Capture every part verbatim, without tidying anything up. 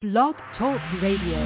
Blog Talk Radio.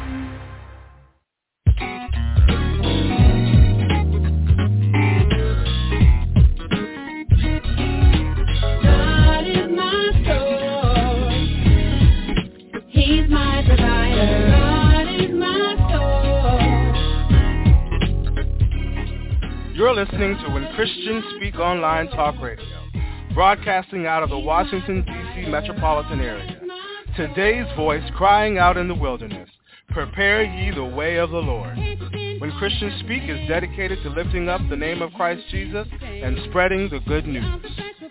You're listening to When Christians Speak Online Talk Radio, broadcasting out of the Washington, D C metropolitan area. Today's voice crying out in the wilderness, prepare ye the way of the Lord. When Christians Speak is dedicated to lifting up the name of Christ Jesus and spreading the good news. So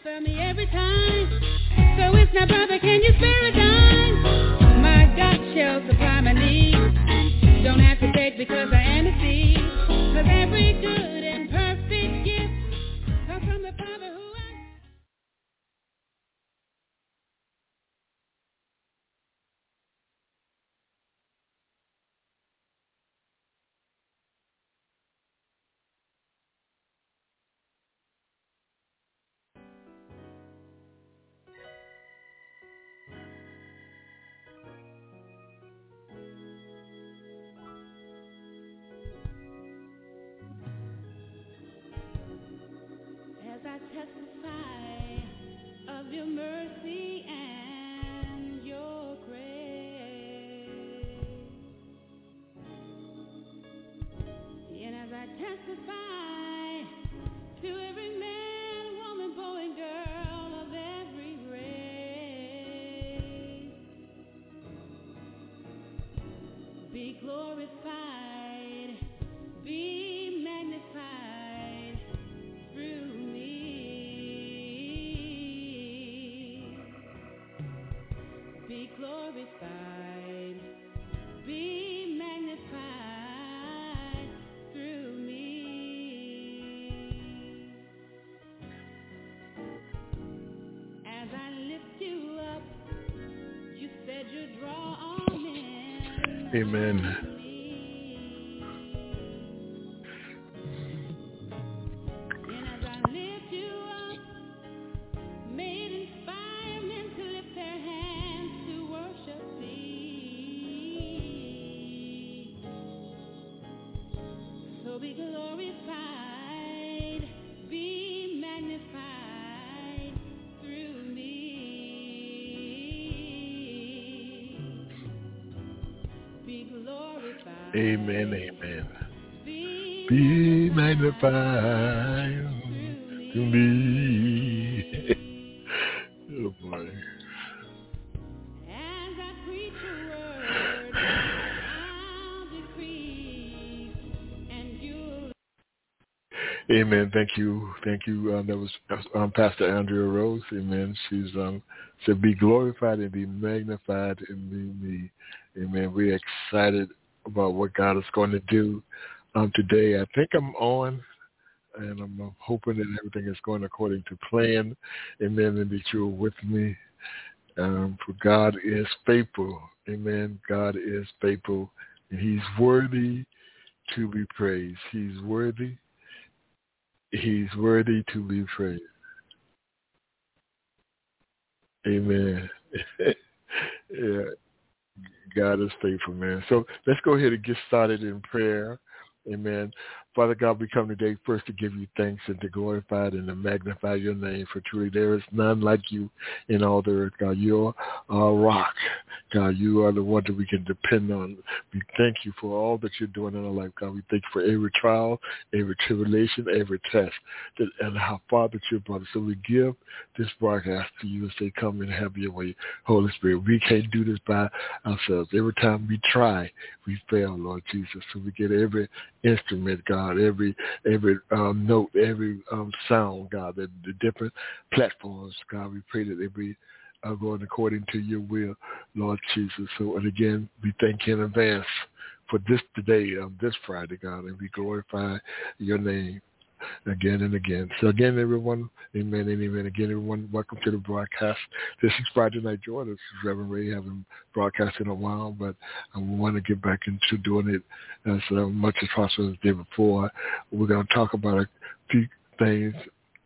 it's not brother, can you spare a dime? My God shall supply my needs. Don't have to beg because I am a seed. Cause every good and perfect gift comes from the Father who I... As I testify of your mercy and your grace, and as I testify to every man, woman, boy, and girl of every race, be glorified, be magnified through me. Be glorified, be magnified through me. As I lift you up, you said you'd draw all men. Amen. Be glorified, be magnified through me. Be glorified. Amen, amen. Be, be magnified through me. Oh boy. As I preach your word, I'll decree. Amen. Thank you. Thank you. Um, that was um, Pastor Andrea Rose. Amen. She's um, said, be glorified and be magnified in me. Amen. We're excited about what God is going to do um, today. I think I'm on, and I'm uh, hoping that everything is going according to plan. Amen. And that you're with me. Um, for God is faithful. Amen. God is faithful. And he's worthy to be praised. He's worthy. He's worthy to be praised. Amen. Yeah, God is faithful, man. So let's go ahead and get started in prayer. Amen. Father God, we come today first to give you thanks and to glorify and to magnify your name, for truly there is none like you in all the earth, God. You're our rock. God, you are the one that we can depend on. We thank you for all that you're doing in our life, God. We thank you for every trial, every tribulation, every test, that, and how far that you brought us. So we give this broadcast to you and say, come and have your way, Holy Spirit. We can't do this by ourselves. Every time we try, we fail, Lord Jesus. So we get every instrument, God, every every um, note, every um, sound, God, the, the different platforms, God. We pray that they be uh, going according to your will, Lord Jesus. So, and again, we thank you in advance for this today, um, this Friday, God, and we glorify your name again and again. So again, everyone, amen and amen. Again, everyone, welcome to the broadcast. This is Friday Night Joy. This is Reverend Ray. Haven't broadcast in a while, but I want to get back into doing it as uh, much as possible as the day before. We're going to talk about a few things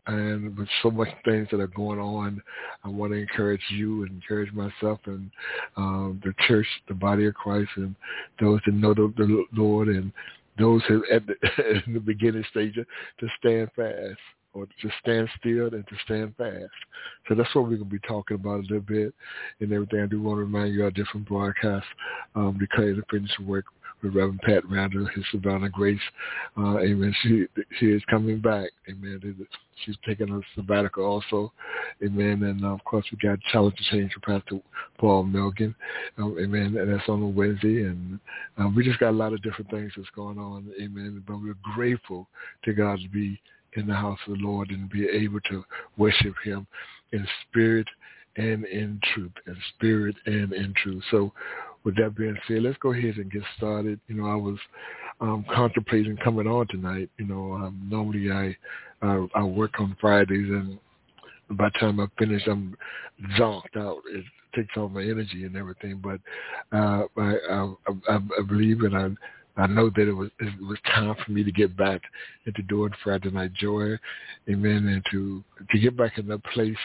And with so much things that are going on, I want to encourage you and encourage myself and um, the church, the body of Christ, and those that know the, the Lord and those who at the, in the beginning stage to stand fast, or to stand still and to stand fast. So that's what we're going to be talking about a little bit and everything. I do want to remind you of different broadcasts, um, declaring the finished work with Reverend Pat Randall, his Savannah Grace. Uh, amen. She she is coming back. Amen. She's taking a sabbatical also. Amen. And, uh, of course, we got Challenge to Change for Pastor Paul Milligan. Um, amen. And that's on a Wednesday. And um, we just got a lot of different things that's going on. Amen. But we're grateful to God to be in the house of the Lord and be able to worship him in spirit and in truth, in spirit and in truth. So with that being said, let's go ahead and get started. You know, I was um, contemplating coming on tonight. You know, um, normally I uh, I work on Fridays, and by the time I finish, I'm zonked out. It takes all my energy and everything. But uh, I, I, I, I believe and I I know that it was it was time for me to get back into doing Friday Night Joy, amen, and to to get back in that place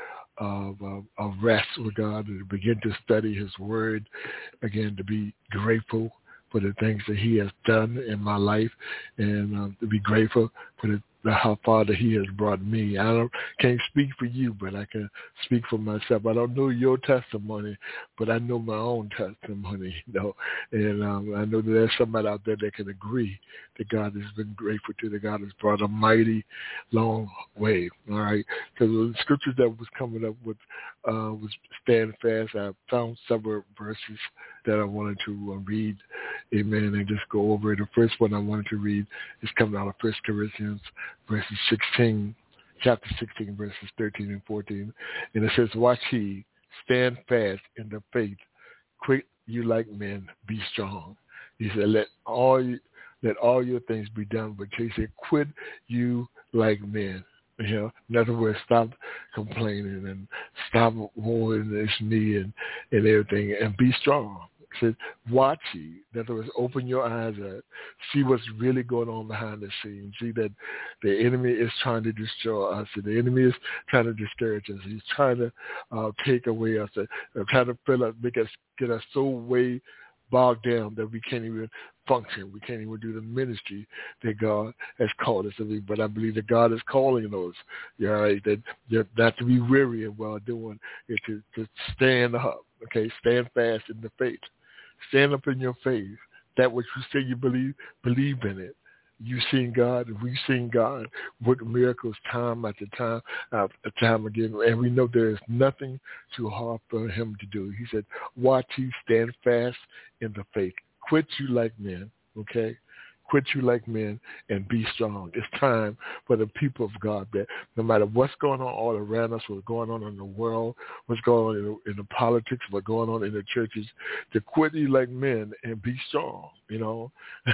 of, of, of rest with God and to begin to study his word, again, to be grateful for the things that he has done in my life, and um, to be grateful for the, the how far that he has brought me. I don't, can't speak for you, but I can speak for myself. I don't know your testimony, but I know my own testimony, you know, and um, I know that there's somebody out there that can agree that God has been grateful to, that God has brought a mighty long way, all right? Because the scriptures that was coming up with uh, was stand fast. I found several verses that I wanted to uh, read, amen, and just go over it. The first one I wanted to read is coming out of First Corinthians, verses sixteen, chapter sixteen, verses thirteen and fourteen. And it says, watch ye, stand fast in the faith, quit you like men, be strong. He said, let all you, let all your things be done, but he said, quit you like men. You know, in other words, stop complaining and stop wounding this knee and, and everything, and be strong. It says, watch ye. In other words, open your eyes up. See what's really going on behind the scenes. See that the enemy is trying to destroy us. And the enemy is trying to discourage us. He's trying to uh, take away us, uh, trying to fill us, make us, get us so way bogged down that we can't even function. We can't even do the ministry that God has called us to be. But I believe that God is calling those, you know, right, that, that not to be weary while doing it, to, to stand up, okay, stand fast in the faith. Stand up in your faith. That what you say you believe, believe in it. You've seen God, and we've seen God work miracles time after time after time again, and we know there is nothing too hard for him to do. He said, watch ye, stand fast in the faith. Quit you like men, okay? Quit you like men and be strong. It's time for the people of God that no matter what's going on all around us, what's going on in the world, what's going on in the, in the politics, what's going on in the churches, to quit you like men and be strong, you know.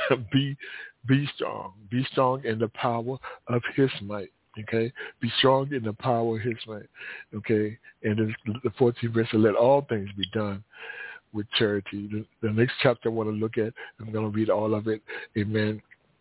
be be strong. Be strong in the power of his might, okay? Be strong in the power of his might, okay? And then the fourteenth verse, let all things be done with charity. The, the next chapter I want to look at, I'm going to read all of it, amen.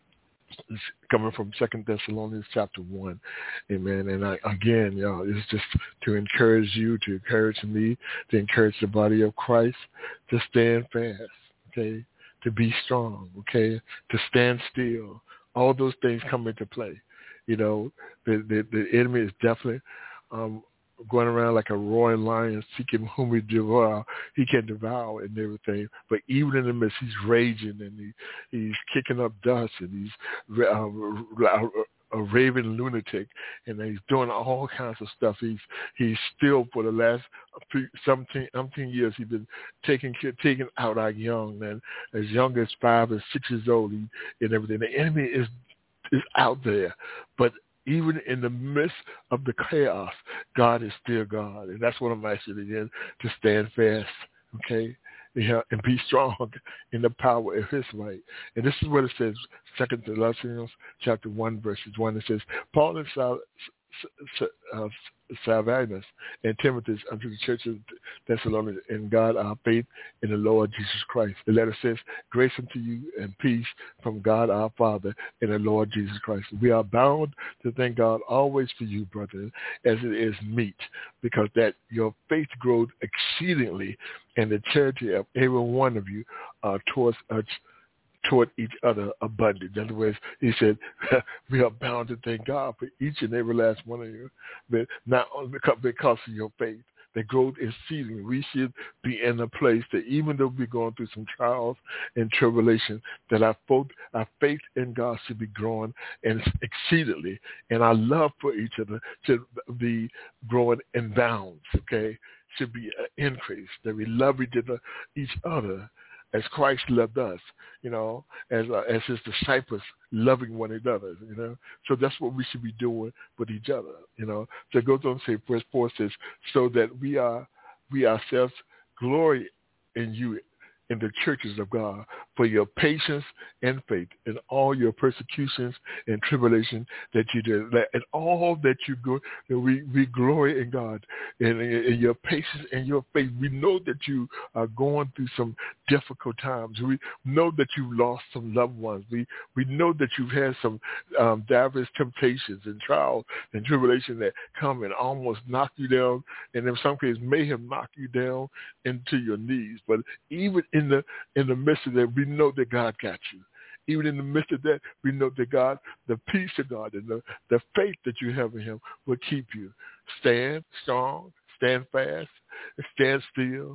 It's coming from Second Thessalonians chapter one, amen. And I, again, y'all, it's just to encourage you, to encourage me, to encourage the body of Christ to stand fast, okay, to be strong, okay, to stand still. All those things come into play. You know, the, the, the enemy is definitely um, going around like a roaring lion seeking whom he devour. He can devour and everything. But even in the midst, he's raging and he, he's kicking up dust and he's uh, a raving lunatic and he's doing all kinds of stuff. He's he's still for the last seventeen, seventeen years he's been taking taking out our young man, as young as five or six years old he, and everything. The enemy is is out there, but even in the midst of the chaos, God is still God. And that's what I'm asking again, to stand fast, okay, yeah, and be strong in the power of his might. And this is what it says, Second Thessalonians chapter one, verses one. It says, Paul and Silas, uh, Silvanus and Timothy unto the church of Thessalonica, in God our faith in the Lord Jesus Christ. The letter says, grace unto you and peace from God our Father and the Lord Jesus Christ. We are bound to thank God always for you, brethren, as it is meet, because that your faith grows exceedingly in the charity of every one of you uh, towards us, toward each other abundant. In other words, he said, we are bound to thank God for each and every last one of you, but not only because, because of your faith. The growth is exceeding. We should be in a place that even though we're going through some trials and tribulation, that our, faith, our faith in God should be growing and exceedingly. And our love for each other should be growing in bounds, okay? Should be an increase, that we love each other, each other as Christ loved us, you know, as uh, as his disciples loving one another, you know. So that's what we should be doing with each other, you know. So it goes on to say, verse four says, so that we are, we ourselves glory in you, in the churches of God, for your patience and faith in all your persecutions and tribulation that you did, and all that you go, that we, we glory in God, and in your patience and your faith. We know that you are going through some difficult times. We know that you've lost some loved ones. We we know that you've had some um, diverse temptations and trials and tribulation that come and almost knock you down, and in some cases may have knocked you down into your knees. But even in the in the midst of that, we know that God got you. Even in the midst of that, we know that God, the peace of God and the, the faith that you have in him will keep you. Stand strong, stand fast, stand still,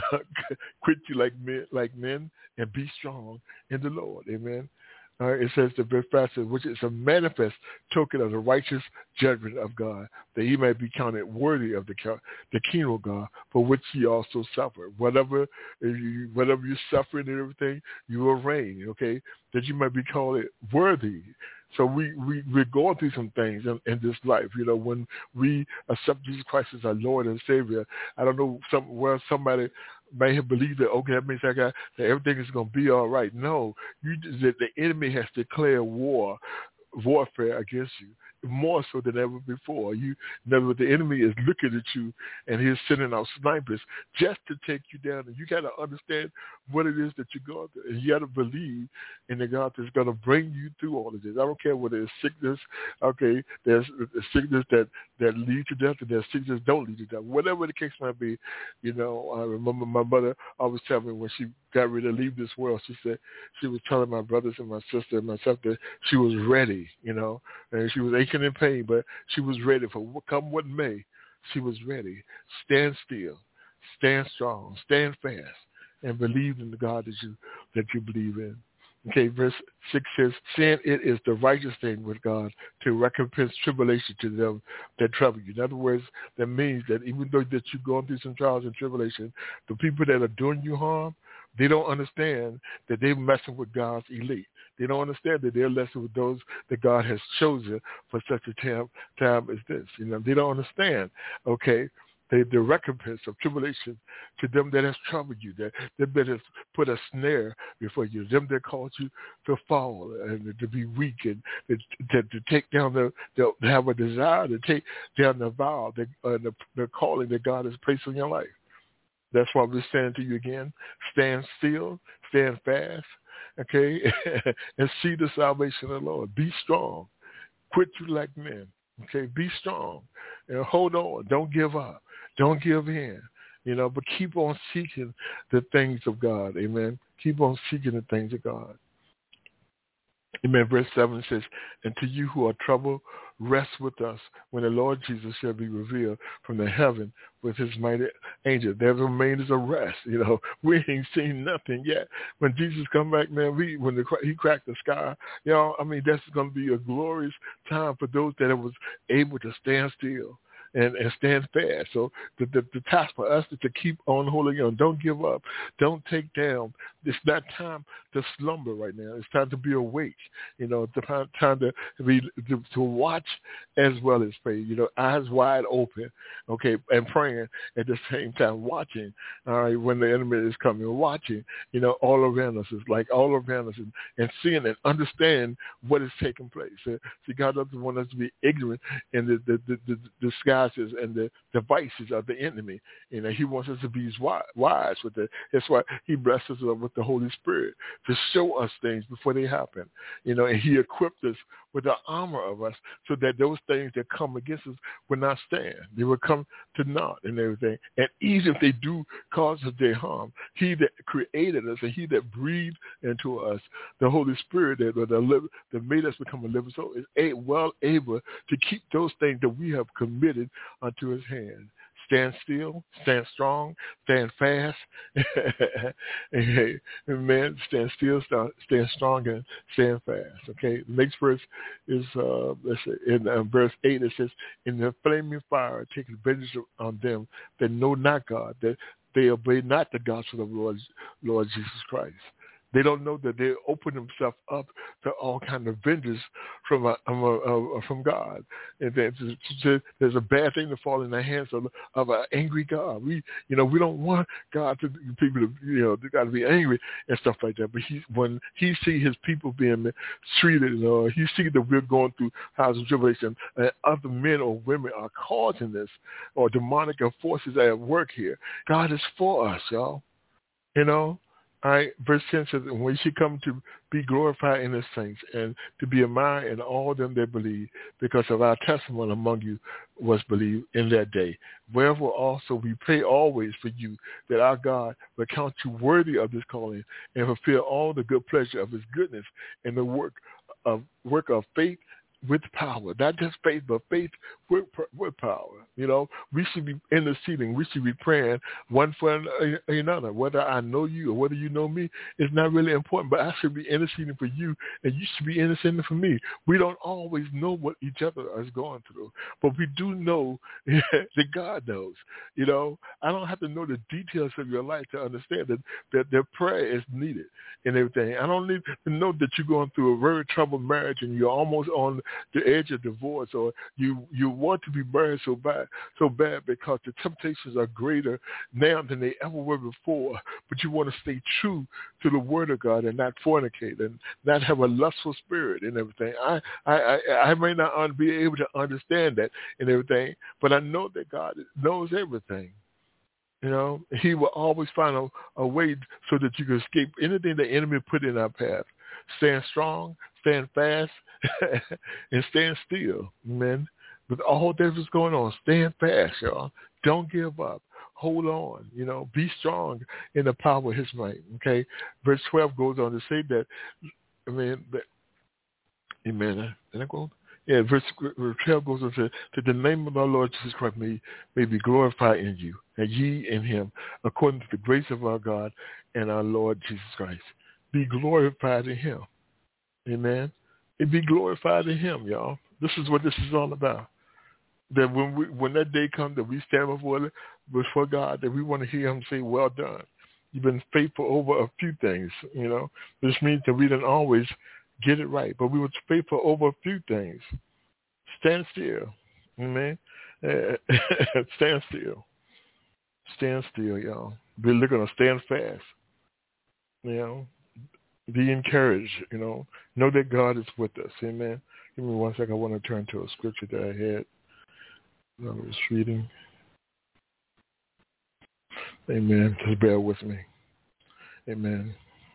quit you like men, like men, and be strong in the Lord. Amen. Uh, it says the verse five says, which is a manifest token of the righteous judgment of God, that he may be counted worthy of the the kingdom of God, for which he also suffered. Whatever you, whatever you're suffering and everything, you will reign, okay, that you might be called worthy. So we, we, we're going through some things in, in this life. You know, when we accept Jesus Christ as our Lord and Savior, I don't know some, where somebody may have believed that, okay, that means that, guy, that everything is going to be all right. No, you the, the enemy has declared war, warfare against you, more so than ever before. You never, the enemy is looking at you, and he's sending out snipers just to take you down. And you got to understand what it is that you're going through. And you got to believe in the God that's going to bring you through all of this. I don't care whether it's sickness. Okay, there's a sickness that that leads to death, and there's sickness that don't lead to death. Whatever the case might be, you know. I remember my mother always telling me when she got ready to leave this world, she said she was telling my brothers and my sister and myself that she was ready, you know, and she was aching in pain, but she was ready for what, come what may. She was ready. Stand still, stand strong, stand fast, and believe in the God that you that you believe in. Okay, verse six says, saying it is the righteous thing with God to recompense tribulation to them that trouble you. In other words, that means that even though that you're going through some trials and tribulation, the people that are doing you harm, they don't understand that they're messing with God's elite. They don't understand that they're messing with those that God has chosen for such a time, time as this. You know, they don't understand, okay, the, the recompense of tribulation to them that has troubled you, that, that has put a snare before you, them that caused you to fall and to be weak and to, to take down the, to have a desire to take down the vow, the, uh, the, the calling that God has placed in your life. That's why we're saying to you again, stand still, stand fast, okay, and see the salvation of the Lord. Be strong. Quit you like men, okay? Be strong and hold on. Don't give up. Don't give in, you know, but keep on seeking the things of God, amen? Keep on seeking the things of God. Amen. Verse seven says, and to you who are troubled, rest with us when the Lord Jesus shall be revealed from the heaven with his mighty angel. There remains a rest. You know, we ain't seen nothing yet. When Jesus come back, man, we when the, he cracked the sky, you know, I mean, that's going to be a glorious time for those that was able to stand still and, and stand fast. So the, the, the task for us is to keep on holding on. Don't give up. Don't take down it's not time to slumber right now. It's time to be awake. You know, it's time time to be to, to watch as well as pray. You know, eyes wide open, okay, and praying at the same time, watching. All right, when the enemy is coming, watching. You know, all around us is like all around us, and, and seeing and understand what is taking place. Uh, see, God doesn't want us to be ignorant in the the, the, the disguises and the devices of the enemy. You know, He wants us to be wise with it. That's why He blesses us with the Holy Spirit to show us things before they happen. You know, and He equipped us with the armor of us so that those things that come against us will not stand. They will come to naught and everything. And even if they do cause us their harm, He that created us and He that breathed into us, the Holy Spirit that, that, that made us become a living soul, is a, well able to keep those things that we have committed unto His hand. Stand still, stand strong, stand fast. Amen. Stand still, stand, stand strong, and stand fast. Okay. The next verse is uh, let's say in uh, verse eight. It says, "In the flaming fire, taking vengeance on them that know not God, that they obey not the gospel of Lord Lord Jesus Christ." They don't know that they open themselves up to all kind of vengeance from a, um, uh, from God. And there's, there's a bad thing to fall in the hands of, of an angry God. We, you know, we don't want God to people to, you know, they got to be angry and stuff like that. But he, when He see His people being treated, or He see that we're going through trials and tribulation, and other men or women are causing this, or demonic forces at work here, God is for us, y'all. You know. All right, verse ten says, "When she come to be glorified in His saints, and to be admired in all them that believe, because of our testimony among you was believed in that day. Wherefore also we pray always for you, that our God will count you worthy of this calling, and fulfill all the good pleasure of His goodness, and the work of work of faith with power." Not just faith, but faith with, with power. You know, we should be interceding. We should be praying one for another. Whether I know you or whether you know me is not really important, but I should be interceding for you, and you should be interceding for me. We don't always know what each other is going through, but we do know that God knows. You know, I don't have to know the details of your life to understand that, that their prayer is needed and everything. I don't need to know that you're going through a very troubled marriage and you're almost on the edge of divorce, or you, you want to be married so bad, so bad because the temptations are greater now than they ever were before, but you want to stay true to the Word of God and not fornicate and not have a lustful spirit and everything. I, I, I, I may not be able to understand that and everything, but I know that God knows everything. You know, He will always find a, a way so that you can escape anything the enemy put in our path. Stand strong, stand fast, and stand still, man. With all that is going on, stand fast, y'all. Don't give up. Hold on, you know. Be strong in the power of His might, okay? Verse twelve goes on to say that, I mean, that, amen. Did I go? Yeah, verse twelve goes on to say, that the name of our Lord Jesus Christ may, may be glorified in you, and ye in Him, according to the grace of our God and our Lord Jesus Christ. Be glorified in Him. Amen. It be glorified in Him, y'all. This is what this is all about. That when we, when that day comes that we stand before, before God, that we want to hear Him say, "Well done. You've been faithful over a few things," you know. This means that we didn't always get it right, but we were faithful over a few things. Stand still. Amen. Stand still. Stand still, y'all. We're looking to stand fast. You know. Be encouraged, you know. Know that God is with us. Amen. Give me one second. I want to turn to a scripture that I had. I was reading. Amen. Just bear with me. Amen.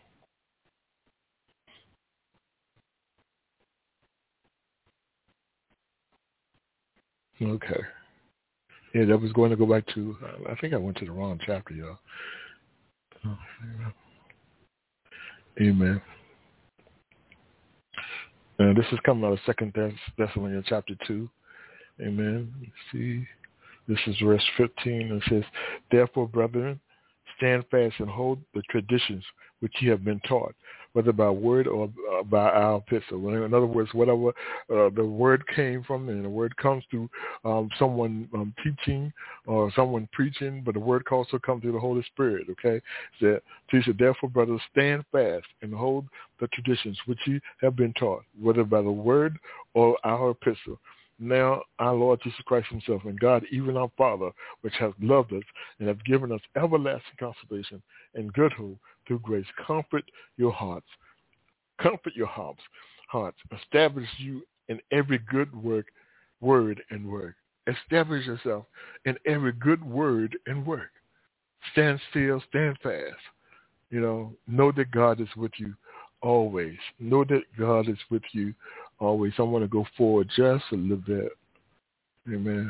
Okay. Yeah, that was going to go back to, I think I went to the wrong chapter, y'all. Oh, amen. And this is coming out of Second Thessalonians chapter two. Amen. Let's see. This is verse fifteen. It says, "Therefore, brethren, stand fast and hold the traditions which ye have been taught. whether by word or uh, by our epistle. In other words, whatever uh, the word came from, and the word comes through um, someone um, teaching or someone preaching, but the word also comes through the Holy Spirit, okay? So, so he said, therefore, brothers, stand fast and hold the traditions which ye have been taught, whether by the word or our epistle. Now our Lord Jesus Christ himself and God, even our Father, which has loved us and have given us everlasting consolation and good hope through grace, comfort your hearts, comfort your hearts, hearts, establish you in every good work, word and work. Establish yourself in every good word and work. Stand still, stand fast. You know, know that God is with you always. Know that God is with you always. I want to go forward just a little bit. Amen.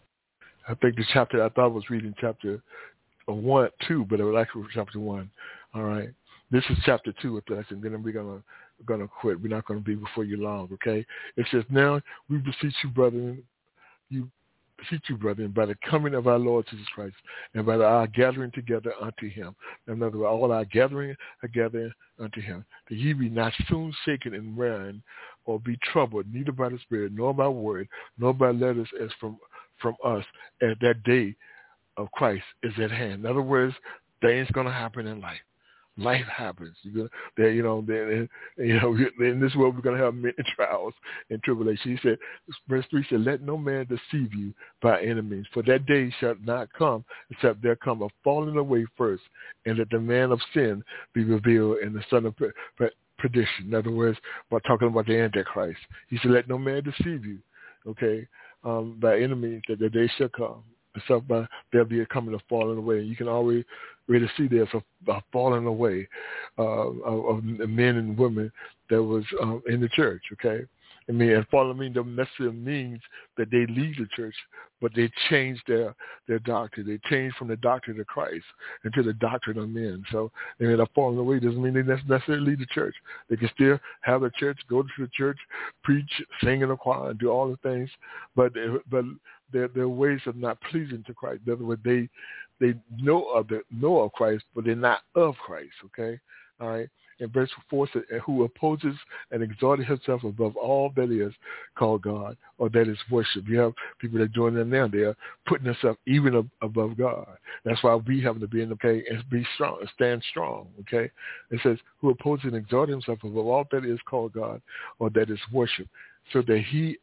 I think the chapter, I thought I was reading chapter one, two, but it was actually chapter one. All right. This is chapter two with us, and then we're going to we're gonna quit. We're not going to be before you long, okay? It says, now we beseech you, brethren, you beseech you, brethren, by the coming of our Lord Jesus Christ, and by the, our gathering together unto him. In other words, all our gathering are gathering unto him, that ye be not soon shaken in mind, or be troubled, neither by the Spirit, nor by word, nor by letters as from from us, as that day of Christ is at hand. In other words, things going to happen in life. Life happens. You're gonna, you know, then you know, in this world we're going to have many trials and tribulations. He said, verse three said, "Let no man deceive you by any means, for that day shall not come except there come a falling away first, and that the man of sin be revealed, and the son of perdition." In other words, by talking about the Antichrist, he said, "Let no man deceive you, okay, um, by any means, that the day shall come." Except by there'll be a coming of falling away. You can already really see there's a, a falling away uh, of, of men and women that was um, in the church, okay? I mean, and falling mean doesn't necessarily means that they leave the church, but they change their, their doctrine. They change from the doctrine of Christ into the doctrine of men. So, I mean, a falling away doesn't mean they necessarily leave the church. They can still have a church, go to the church, preach, sing in the choir, and do all the things, but but their their ways are not pleasing to Christ. In other words, they they know of the know of Christ, but they're not of Christ. Okay, all right. And verse four says, "Who opposes and exalted himself above all that is called God, or that is worship." You have people that join in there; they are putting themselves even ab- above God. That's why we have to be in the okay and be strong, and stand strong. Okay, it says, "Who opposes and exalted himself above all that is called God, or that is worship, so that he."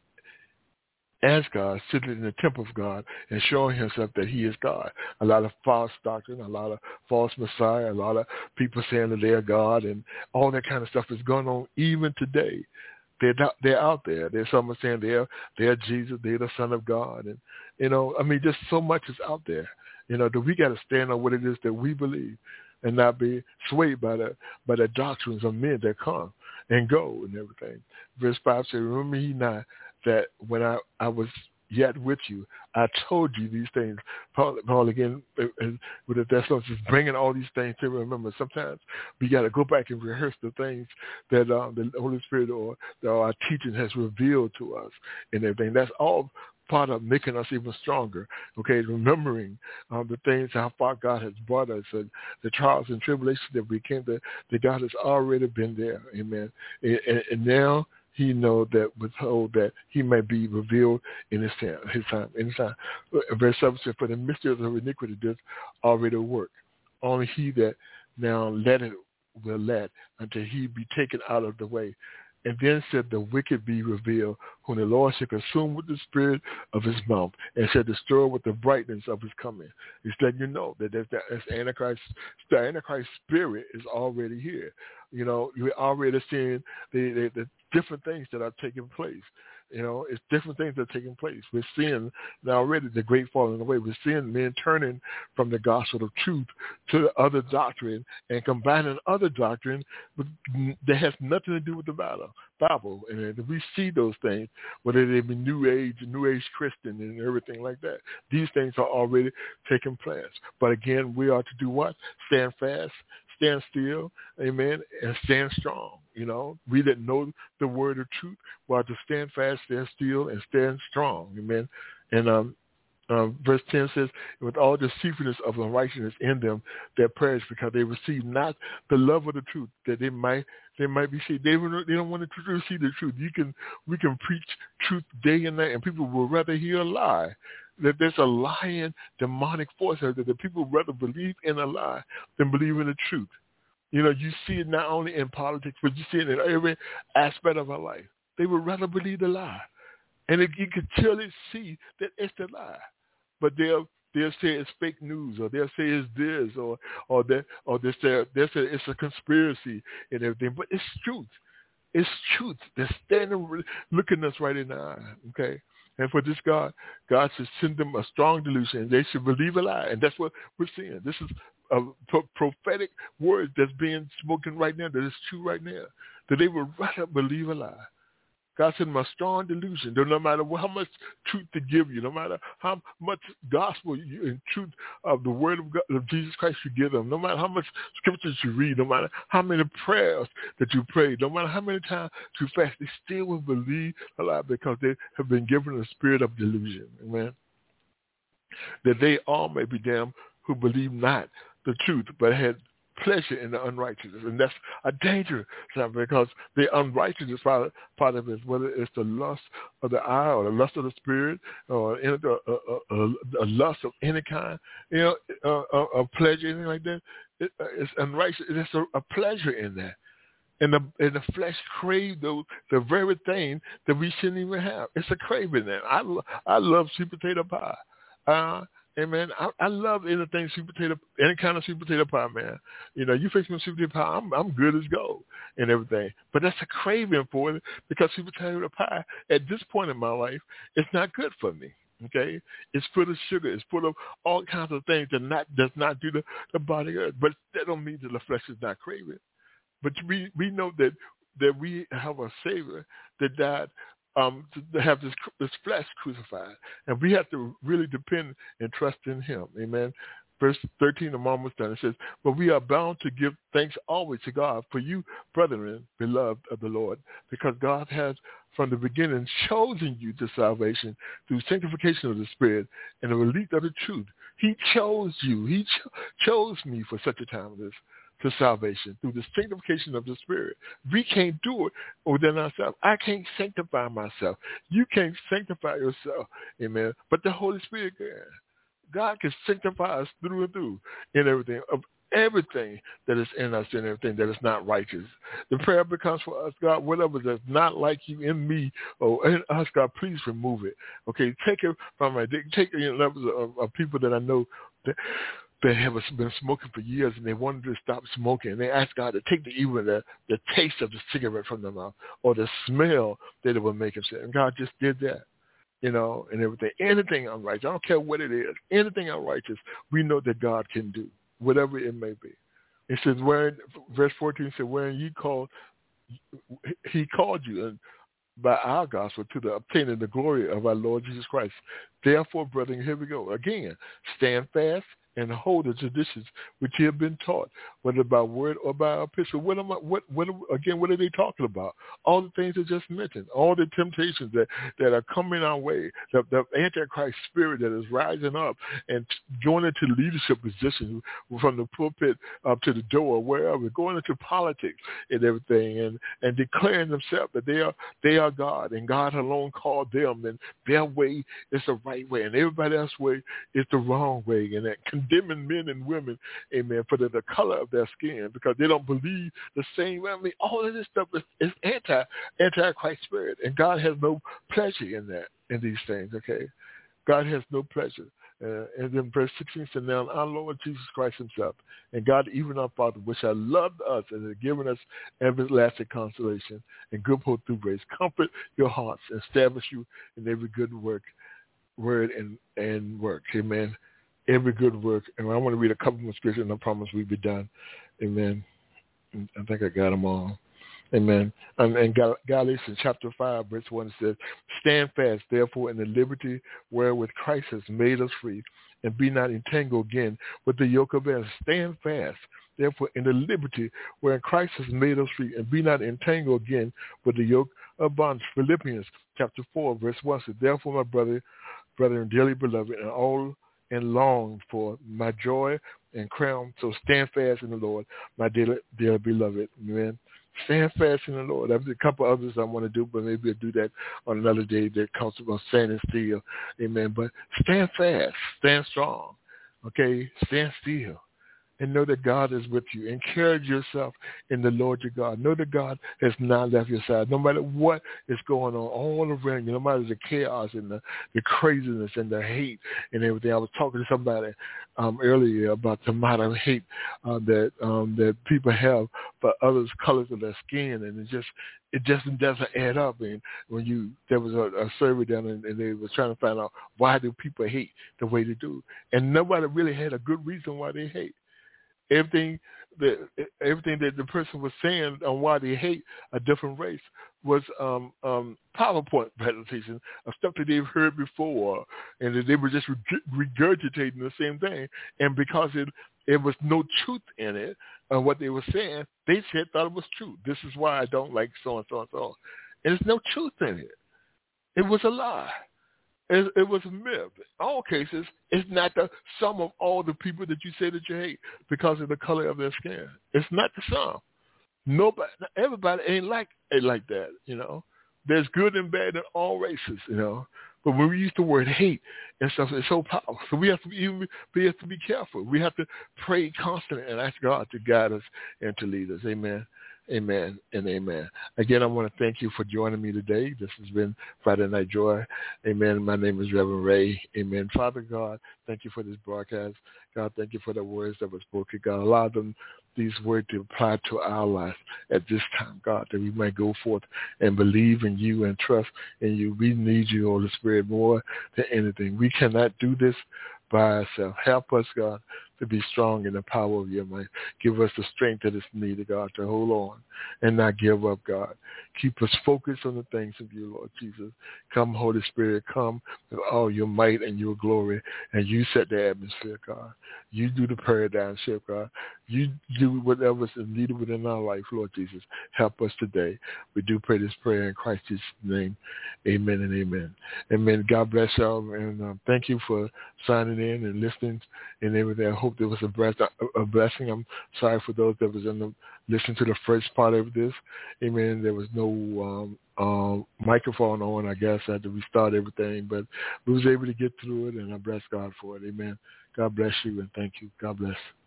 As God, sitting in the temple of God and showing himself that he is God. A lot of false doctrine, a lot of false Messiah, a lot of people saying that they're God, and all that kind of stuff is going on even today. They're not, they're out there. There's someone saying they're they're Jesus, they're the Son of God, and you know, I mean, just so much is out there. You know, that we got to stand on what it is that we believe, and not be swayed by the by the doctrines of men that come and go and everything. Verse five says, "Remember ye not that when I, I was yet with you, I told you these things." Paul, Paul again, with the Thessalonians, is bringing all these things to remember. Sometimes we got to go back and rehearse the things that uh, the Holy Spirit or that our teaching has revealed to us and everything. That's all part of making us even stronger, okay, remembering um, the things, how far God has brought us, and the trials and tribulations that we came to, that God has already been there, amen. And, and, and now he know that was told that he may be revealed in his time, his time, in his time. Verse seven says, "For the mystery of the iniquity does already work. Only he that now let it will let until he be taken out of the way. And then said the wicked be revealed, whom the Lord shall consume with the spirit of his mouth, and shall destroy with the brightness of his coming." He's letting you know that there's that Antichrist, the Antichrist spirit is already here. You know, you're already seeing the, the, the different things that are taking place. You know, it's different things that are taking place. We're seeing now already the great falling away. We're seeing men turning from the gospel of truth to the other doctrine and combining other doctrine with, that has nothing to do with the Bible. Bible. And we see those things, whether they be New Age, New Age Christian and everything like that. These things are already taking place. But again, we are to do what? Stand fast, stand still, amen, and stand strong. You know, we that know the word of truth, we are to stand fast, stand still, and stand strong, amen. And um, Um, verse ten says, with all the deceitfulness of unrighteousness in them that perish, because they receive not the love of the truth, that they might they might be saved. They, they don't want to receive the truth. You can we can preach truth day and night, and people will rather hear a lie. That there's a lying demonic force out there, that people rather believe in a lie than believe in the truth. You know, you see it not only in politics, but you see it in every aspect of our life. They would rather believe the lie. And it, you can clearly see that it's the lie. But they'll they'll say it's fake news, or they'll say it's this, or or that, or they say they'll say it's a conspiracy and everything. But it's truth. It's truth. They're standing, looking us right in the eye. Okay. And for this God, God should send them a strong delusion, and they should believe a lie. And that's what we're seeing. This is a pro- prophetic word that's being spoken right now, that is true right now, that they would rather believe a lie. God sent them a strong delusion, that no matter how much truth to give you, no matter how much gospel you, and truth of the word of, God, of Jesus Christ you give them, no matter how much scriptures you read, no matter how many prayers that you pray, no matter how many times you fast, they still will believe a lie, because they have been given a spirit of delusion. Amen. That they all may be damned who believe not the truth, but had pleasure in the unrighteousness. And that's a danger, because the unrighteousness part, part of it, whether it's the lust of the eye or the lust of the spirit, or a, a, a, a lust of any kind, you know, a, a, a pleasure, anything like that, it, it's unrighteous. There's a, a pleasure in that. And the, and the flesh crave the, the very thing that we shouldn't even have. It's a craving there. I, I love sweet potato pie. Uh, Amen. I, I love anything sweet potato, any kind of sweet potato pie, man. You know, you fix me sweet potato pie, I'm, I'm good as gold and everything. But that's a craving for it, because sweet potato pie, at this point in my life, it's not good for me. Okay, it's full of sugar. It's full of all kinds of things that not does not do the, the body good. But that don't mean that the flesh is not craving. But we we know that that we have a Savior that died. Um, to have this, this flesh crucified. And we have to really depend and trust in him. Amen. Verse thirteen, I'm almost done. It says, but we are bound to give thanks always to God for you, brethren, beloved of the Lord, because God has from the beginning chosen you to salvation through sanctification of the Spirit and the release of the truth. He chose you. He cho- chose me for such a time as this, to salvation through the sanctification of the Spirit. We can't do it within ourselves. I can't sanctify myself. You can't sanctify yourself. Amen. But the Holy Spirit can. God can sanctify us through and through in everything, of everything that is in us and everything that is not righteous. The prayer becomes for us, God, whatever that's not like you in me or in us, God, please remove it. Okay, take it from my, take it in levels of, of people that I know that they have been smoking for years, and they wanted to stop smoking. And they asked God to take the even the, the taste of the cigarette from their mouth, or the smell that it would make them sick. And God just did that, you know, and everything. Anything unrighteous, I don't care what it is, anything unrighteous, we know that God can do, whatever it may be. It says, wherein, verse fourteen said, wherein you called, he called you, and by our gospel to the obtaining the glory of our Lord Jesus Christ. Therefore, brethren, here we go. Again, stand fast and hold the traditions which you have been taught, whether by word or by epistle. What am I, what, what, again, what are they talking about? All the things I just mentioned, all the temptations that, that are coming our way, the, the Antichrist spirit that is rising up and going into leadership positions from the pulpit up to the door, wherever, going into politics and everything, and, and declaring themselves that they are, they are God, and God alone called them, and their way is the right way, and everybody else's way is the wrong way, and that condemning men and women, amen, for the, the color of their skin, because they don't believe the same way. I mean, all of this stuff is, is anti, anti-Christ spirit, and God has no pleasure in that, in these things, okay? God has no pleasure. Uh, and then verse sixteen said, now our Lord Jesus Christ himself, and God, even our Father, which has loved us and has given us everlasting consolation and good hope through grace, comfort your hearts and establish you in every good work, word and, and work. Amen. Every good work. And I want to read a couple more scriptures, and I promise we'll be done. Amen. I think I got them all. Amen. And, and Gal- Galatians chapter five, verse one says, stand fast, therefore, in the liberty wherewith Christ has made us free, and be not entangled again with the yoke of bondage. Stand fast, therefore, in the liberty wherein Christ has made us free, and be not entangled again with the yoke of bondage. Philippians chapter four, verse one says, therefore, my brother, brethren, dearly beloved, and all and long for my joy and crown. So stand fast in the Lord, my dear, dear beloved. Amen. Stand fast in the Lord. There's a couple others I want to do, but maybe I'll do that on another day that comes about standing still. Amen. But stand fast. Stand strong. Okay? Stand still. And know that God is with you. Encourage yourself in the Lord your God. Know that God has not left your side. No matter what is going on all around you, no matter the chaos and the, the craziness and the hate and everything. I was talking to somebody um, earlier about the amount of hate uh, that um, that people have for others' colors of their skin, and it just it just doesn't add up. And when you there was a, a survey done, and, and they were trying to find out why do people hate the way they do, and nobody really had a good reason why they hate. Everything that everything that the person was saying on why they hate a different race was um, um, PowerPoint presentation of stuff that they've heard before, and that they were just regurgitating the same thing. And because it it was no truth in it, uh, what they were saying, they said thought it was true. This is why I don't like so and so and so. And there's no truth in it. It was a lie. It, it was a myth. In all cases, it's not the sum of all the people that you say that you hate because of the color of their skin. It's not the sum. Nobody, everybody ain't like it like that, you know. There's good and bad in all races, you know. But when we use the word hate and stuff, it's so powerful. So we have to be, we have to be careful. We have to pray constantly and ask God to guide us and to lead us. Amen. Amen and amen. Again, I want to thank you for joining me today. This has been Friday Night Joy. Amen. My name is Reverend Ray. Amen. Father God, thank you for this broadcast. God, thank you for the words that were spoken. God, allow them, these words to apply to our life at this time, God, that we might go forth and believe in you and trust in you. We need you, Holy Spirit, more than anything. We cannot do this by ourselves. Help us, God, to be strong in the power of your might. Give us the strength that is needed, God, to hold on and not give up, God. Keep us focused on the things of you, Lord Jesus. Come, Holy Spirit, come with all your might and your glory, and you set the atmosphere, God. You do the paradigm shift, God. You do whatever is needed within our life, Lord Jesus. Help us today. We do pray this prayer in Christ's name. Amen and amen. Amen. God bless y'all, and um, thank you for signing in and listening and everything. I hope there was a blessing. I'm sorry for those that was in the listening to the first part of this. Amen. There was no um, um, microphone on, I guess. I had to restart everything, but we was able to get through it, and I bless God for it. Amen. God bless you, and thank you. God bless.